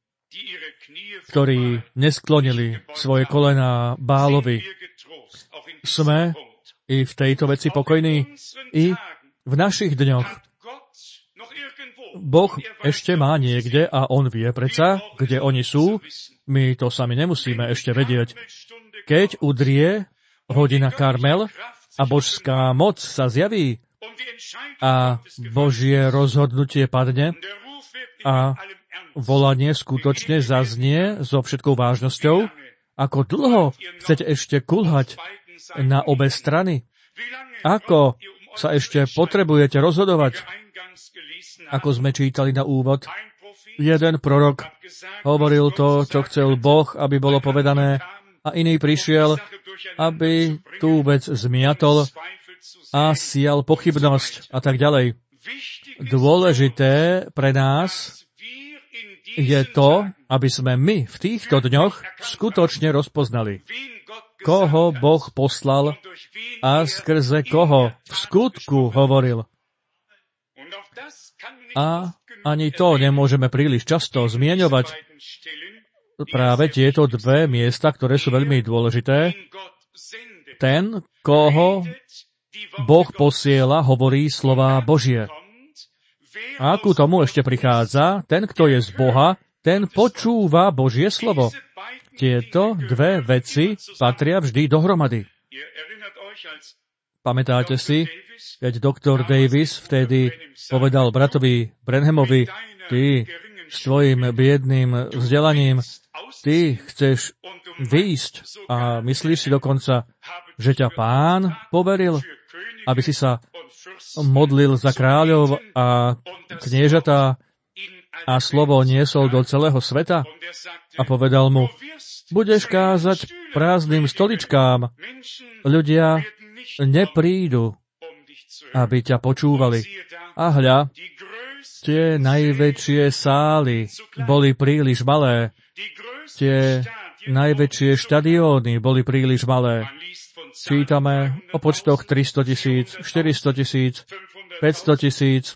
ktorí nesklonili svoje kolená Bálovi. Sme i v tejto veci pokojní, i v našich dňoch. Boh ešte má niekde a on vie predsa, kde oni sú. My to sami nemusíme ešte vedieť. Keď udrie hodina Karmel a božská moc sa zjaví a Božie rozhodnutie padne a volanie skutočne zaznie so všetkou vážnosťou, ako dlho chcete ešte kulhať na obe strany? Ako sa ešte potrebujete rozhodovať? Ako sme čítali na úvod, jeden prorok hovoril to, čo chcel Boh, aby bolo povedané, a iný prišiel, aby tú vec zmiatol a sial pochybnosť a tak ďalej. Dôležité pre nás je to, aby sme my v týchto dňoch skutočne rozpoznali, koho Boh poslal a skrze koho v skutku hovoril. A ani to nemôžeme príliš často zmieňovať. Práve tieto dve miesta, ktoré sú veľmi dôležité. Ten, koho Boh posiela, hovorí slová Božie. A ku tomu ešte prichádza, ten, kto je z Boha, ten počúva Božie slovo. Tieto dve veci patria vždy dohromady. Pamätáte si, keď doktor Davis vtedy povedal bratovi Branhamovi, ty s tvojim biedným vzdelaním, ty chceš výjsť a myslíš si dokonca, že ťa Pán poveril, aby si sa modlil za kráľov a kniežatá a slovo niesol do celého sveta? A povedal mu, budeš kázať prázdnym stoličkám, ľudia neprídu, aby ťa počúvali. A hľa, tie najväčšie sály boli príliš malé, tie najväčšie štadióny boli príliš malé. Čítame o počtoch tristo tisíc, štyristo tisíc, päťsto tisíc.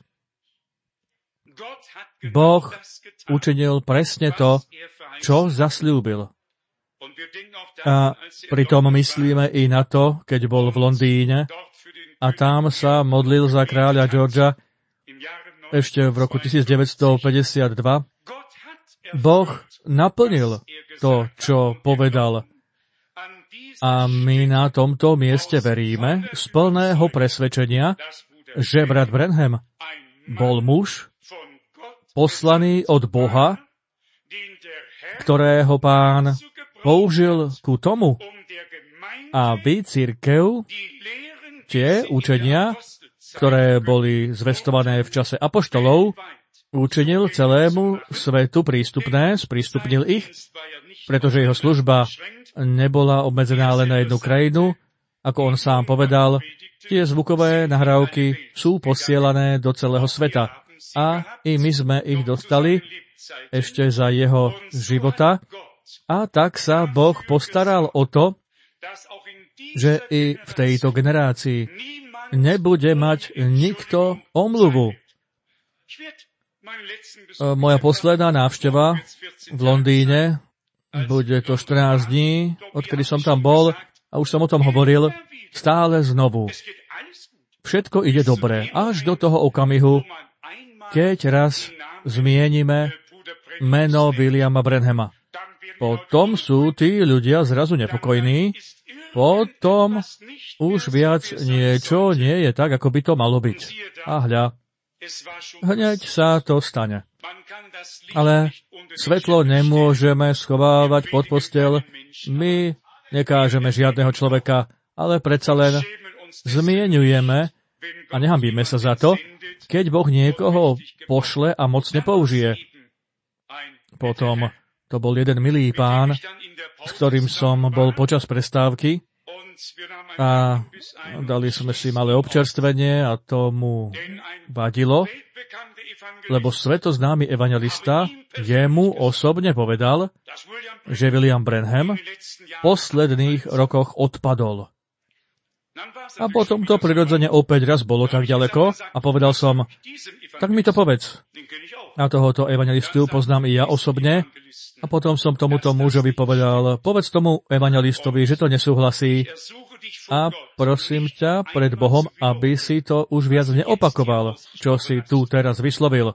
Boh učinil presne to, čo zasľúbil. A pritom myslíme i na to, keď bol v Londýne a tam sa modlil za kráľa Georgia ešte v roku devätnásťstopäťdesiatdva. Boh naplnil to, čo povedal. A my na tomto mieste veríme z plného presvedčenia, že brat Branham bol muž poslaný od Boha, ktorého Pán použil ku tomu, aby cirkev tie učenia, ktoré boli zvestované v čase apoštolov, učinil celému svetu prístupné, sprístupnil ich, pretože jeho služba nebola obmedzená len na jednu krajinu. Ako on sám povedal, tie zvukové nahrávky sú posielané do celého sveta. A i my sme ich dostali ešte za jeho života. A tak sa Boh postaral o to, že i v tejto generácii nebude mať nikto omluvu. Moja posledná návšteva v Londýne, bude to štrnásť dní, odkedy som tam bol, a už som o tom hovoril, stále znovu. Všetko ide dobre, až do toho okamihu, keď raz zmienime meno Williama Branhama. Potom sú tí ľudia zrazu nepokojní, potom už viac niečo nie je tak, ako by to malo byť. A hľa, Hneď sa to stane. Ale svetlo nemôžeme schovávať pod posteľ. My nekážeme žiadneho človeka, ale predsa len zmieňujeme a nehambíme sa za to, keď Boh niekoho pošle a mocne použije. Potom to bol jeden milý pán, s ktorým som bol počas prestávky a dali sme si malé občerstvenie a to mu vadilo, lebo svetoznámy evanjelista jemu osobne povedal, že William Branham v posledných rokoch odpadol. A potom to prirodzene opäť raz bolo tak ďaleko a povedal som, tak mi to povedz. A tohoto evanjelistu poznám i ja osobne. A potom som tomuto mužovi povedal, povedz tomu evanjelistovi, že to nesúhlasí. A prosím ťa pred Bohom, aby si to už viac neopakoval, čo si tu teraz vyslovil.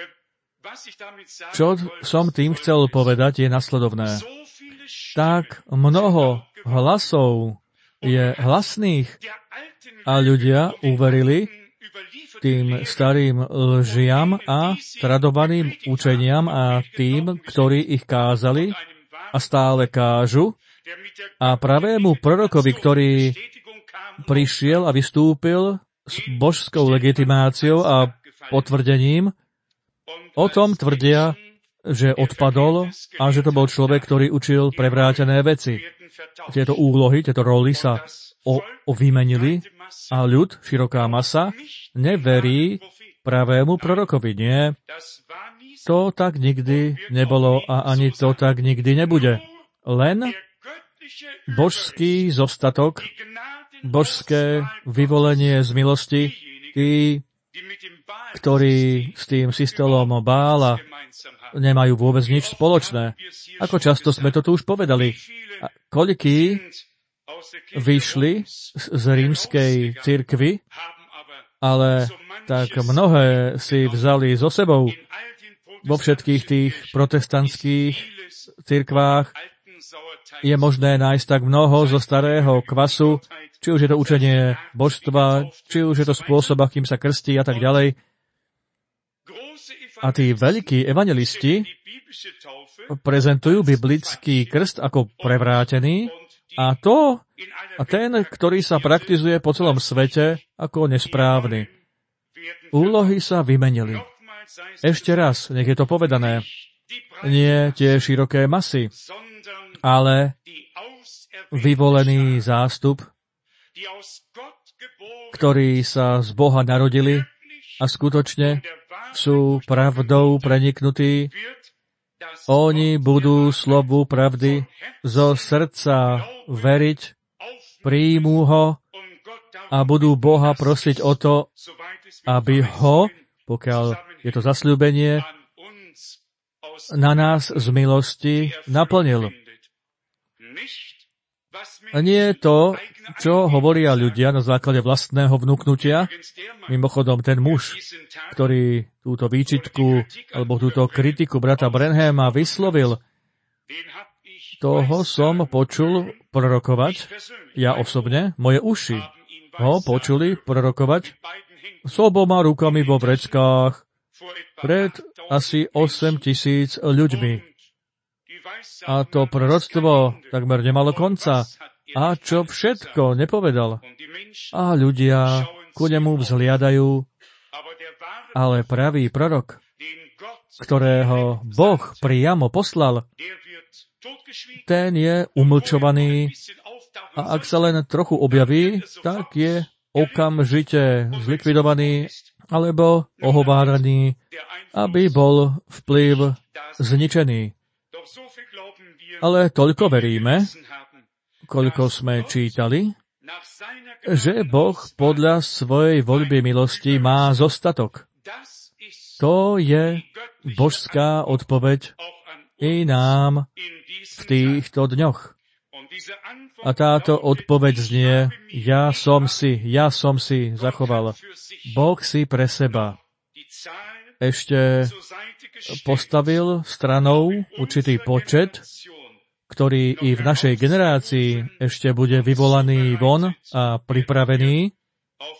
Čo som tým chcel povedať, je nasledovné. Tak mnoho hlasov je hlasných a ľudia uverili tým starým lžiam a tradovaným učeniam a tým, ktorí ich kázali a stále kážu, a pravému prorokovi, ktorý prišiel a vystúpil s božskou legitimáciou a potvrdením, o tom tvrdia, že odpadol a že to bol človek, ktorý učil prevrátené veci. Tieto úlohy, tieto roly sa o, o vymenili a ľud, široká masa, neverí pravému prorokovi. Nie, to tak nikdy nebolo a ani to tak nikdy nebude. Len božský zostatok, božské vyvolenie z milosti, tí, ktorí s tým systémom Bála nemajú vôbec nič spoločné. Ako často sme to tu už povedali. A koľkí vyšli z rímskej cirkvi, ale tak mnohé si vzali so sebou vo všetkých tých protestantských cirkvách. Je možné nájsť tak mnoho zo starého kvasu, či už je to učenie božstva, či už je to spôsob, akým sa krstí a tak ďalej. A tí veľkí evanjelisti prezentujú biblický krst ako prevrátený a to a ten, ktorý sa praktizuje po celom svete ako nesprávny. Úlohy sa vymenili. Ešte raz, nech je to povedané. Nie tie široké masy, ale vyvolený zástup, ktorí sa z Boha narodili a skutočne sú pravdou preniknutí. Oni budú slovu pravdy zo srdca veriť, príjmú ho a budú Boha prosiť o to, aby ho, pokiaľ je to zasľúbenie, na nás z milosti naplnil. A nie je to, čo hovoria ľudia na základe vlastného vnúknutia. Mimochodom, ten muž, ktorý túto výčitku alebo túto kritiku brata Branhama vyslovil, toho som počul prorokovať, ja osobne, moje uši ho počuli prorokovať s oboma rukami vo vreckách pred asi osem tisíc ľuďmi. A to proroctvo takmer nemalo konca. A čo všetko nepovedal. A ľudia ku nemu vzhliadajú, ale pravý prorok, ktorého Boh priamo poslal, ten je umlčovaný a ak sa len trochu objaví, tak je okamžite zlikvidovaný alebo ohováraný, aby bol vplyv zničený. Ale toľko veríme, koľko sme čítali, že Boh podľa svojej voľby milosti má zostatok. To je božská odpoveď i nám v týchto dňoch. A táto odpoveď znie, ja som si, ja som si zachoval. Boh si pre seba ešte postavil stranou určitý počet, ktorý i v našej generácii ešte bude vyvolaný von a pripravený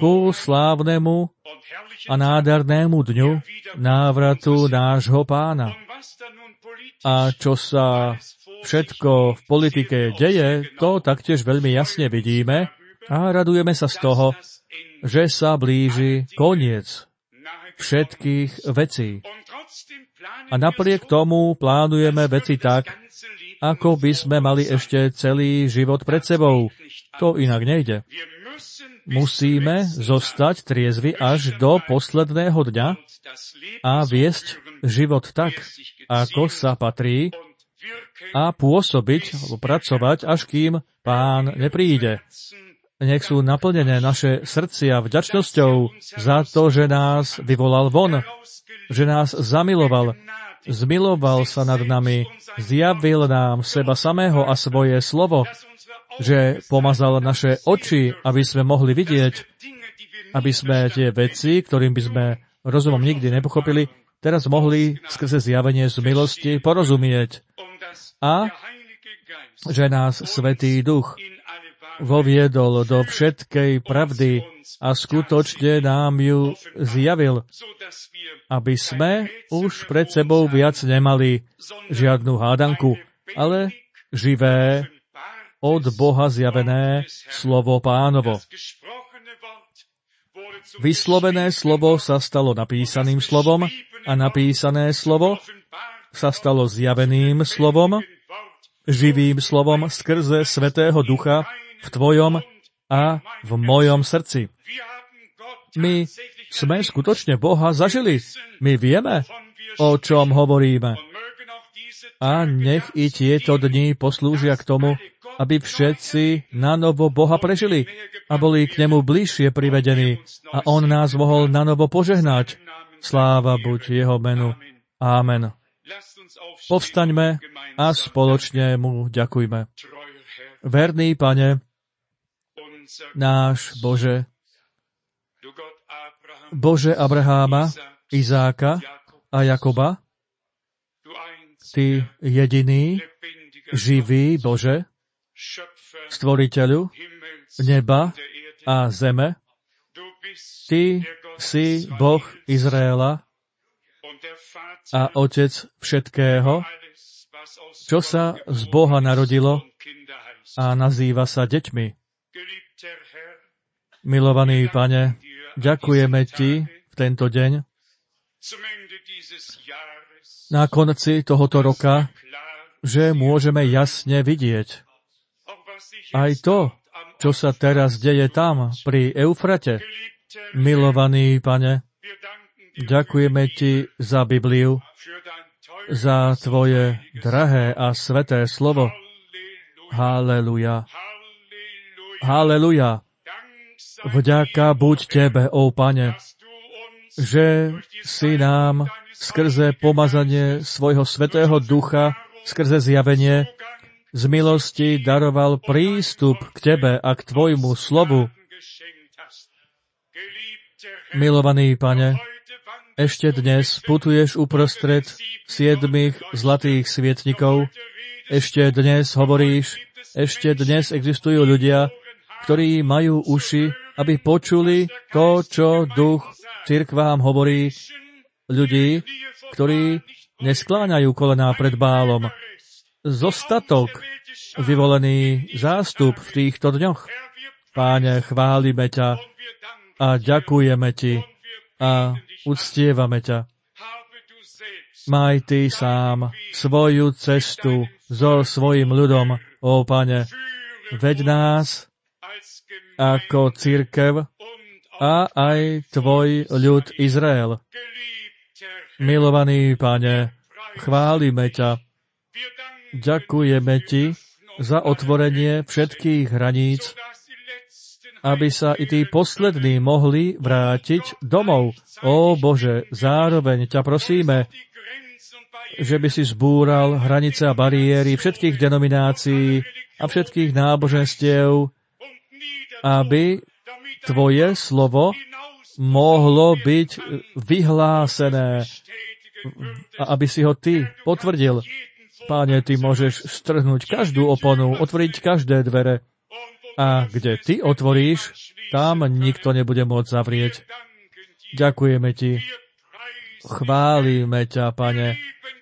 ku slávnemu a nádhernému dňu návratu nášho Pána. A čo sa všetko v politike deje, to taktiež veľmi jasne vidíme a radujeme sa z toho, že sa blíži koniec všetkých vecí. A napriek tomu plánujeme veci tak, ako by sme mali ešte celý život pred sebou. To inak nejde. Musíme zostať triezvi až do posledného dňa a viesť život tak, ako sa patrí, a pôsobiť, pracovať, až kým Pán nepríde. Nech sú naplnené naše srdcia vďačnosťou za to, že nás vyvolal von, že nás zamiloval, zmiloval sa nad nami, zjavil nám seba samého a svoje slovo, že pomazal naše oči, aby sme mohli vidieť, aby sme tie veci, ktorým by sme rozumom nikdy nepochopili, teraz mohli skrze zjavenie z milosti porozumieť. A že nás Svätý Duch voviedol do všetkej pravdy a skutočne nám ju zjavil, aby sme už pred sebou viac nemali žiadnu hádanku, ale živé, od Boha zjavené slovo Pánovo. Vyslovené slovo sa stalo napísaným slovom a napísané slovo sa stalo zjaveným slovom, živým slovom skrze Svätého Ducha v tvojom a v mojom srdci. My sme skutočne Boha zažili. My vieme, o čom hovoríme. A nech i tieto dni poslúžia k tomu, aby všetci na novo Boha prežili a boli k nemu bližšie privedení a on nás mohol na novo požehnať. Sláva buď jeho menu. Amen. Povstaňme a spoločne mu ďakujme. Verný Pane, náš Bože, Bože Abraháma, Izáka a Jakoba, Ty jediný, živý Bože, Stvoriteľu neba a zeme, Ty si Boh Izraela a Otec všetkého, čo sa z Boha narodilo a nazýva sa deťmi. Milovaný Pane, ďakujeme Ti v tento deň. Na konci tohoto roka, že môžeme jasne vidieť aj to, čo sa teraz deje tam, pri Eufrate. Milovaný Pane, ďakujeme Ti za Bibliu, za Tvoje drahé a sveté slovo. Haleluja. Haleluja. Vďaka buď Tebe, ó Pane, že si nám skrze pomazanie svojho Svätého Ducha, skrze zjavenie, z milosti daroval prístup k Tebe a k Tvojmu slovu. Milovaný Pane, ešte dnes putuješ uprostred siedmých zlatých svietnikov, ešte dnes hovoríš, ešte dnes existujú ľudia, ktorí majú uši, aby počuli to, čo Duch cirkvám hovorí, ľudí, ktorí neskláňajú kolená pred Bálom. Zostatok, vyvolený zástup v týchto dňoch. Páne, chválime ťa a ďakujeme Ti a uctievame ťa. Maj Ty sám svoju cestu so svojim ľudom, ó Pane. Veď nás ako cirkev a aj Tvoj ľud Izrael. Milovaný Pane, chválime ťa. Ďakujeme Ti za otvorenie všetkých hraníc, aby sa i tí poslední mohli vrátiť domov. Ó Bože, zároveň ťa prosíme, že by si zbúral hranice a bariéry všetkých denominácií a všetkých náboženstiev, aby Tvoje slovo mohlo byť vyhlásené a aby si ho Ty potvrdil. Páne, Ty môžeš strhnúť každú oponu, otvoriť každé dvere. A kde Ty otvoríš, tam nikto nebude môcť zavrieť. Ďakujeme Ti. Chválime ťa, Pane.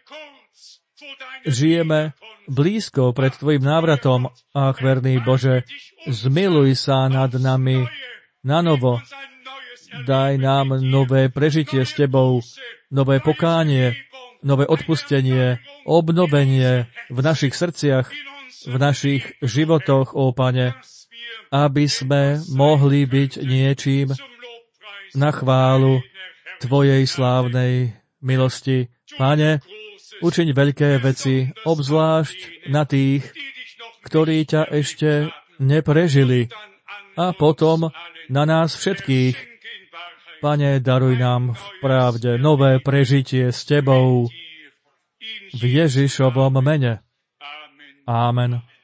Žijeme blízko pred Tvojim návratom, ach, verný Bože, zmiluj sa nad nami na novo. Daj nám nové prežitie s Tebou, nové pokánie, nové odpustenie, obnovenie v našich srdciach, v našich životoch, ó Pane, aby sme mohli byť niečím na chválu Tvojej slávnej milosti. Pane, učiň veľké veci, obzvlášť na tých, ktorí ťa ešte neprežili, a potom na nás všetkých. Pane, daruj nám v pravde nové prežitie s Tebou v Ježišovom mene. Amen.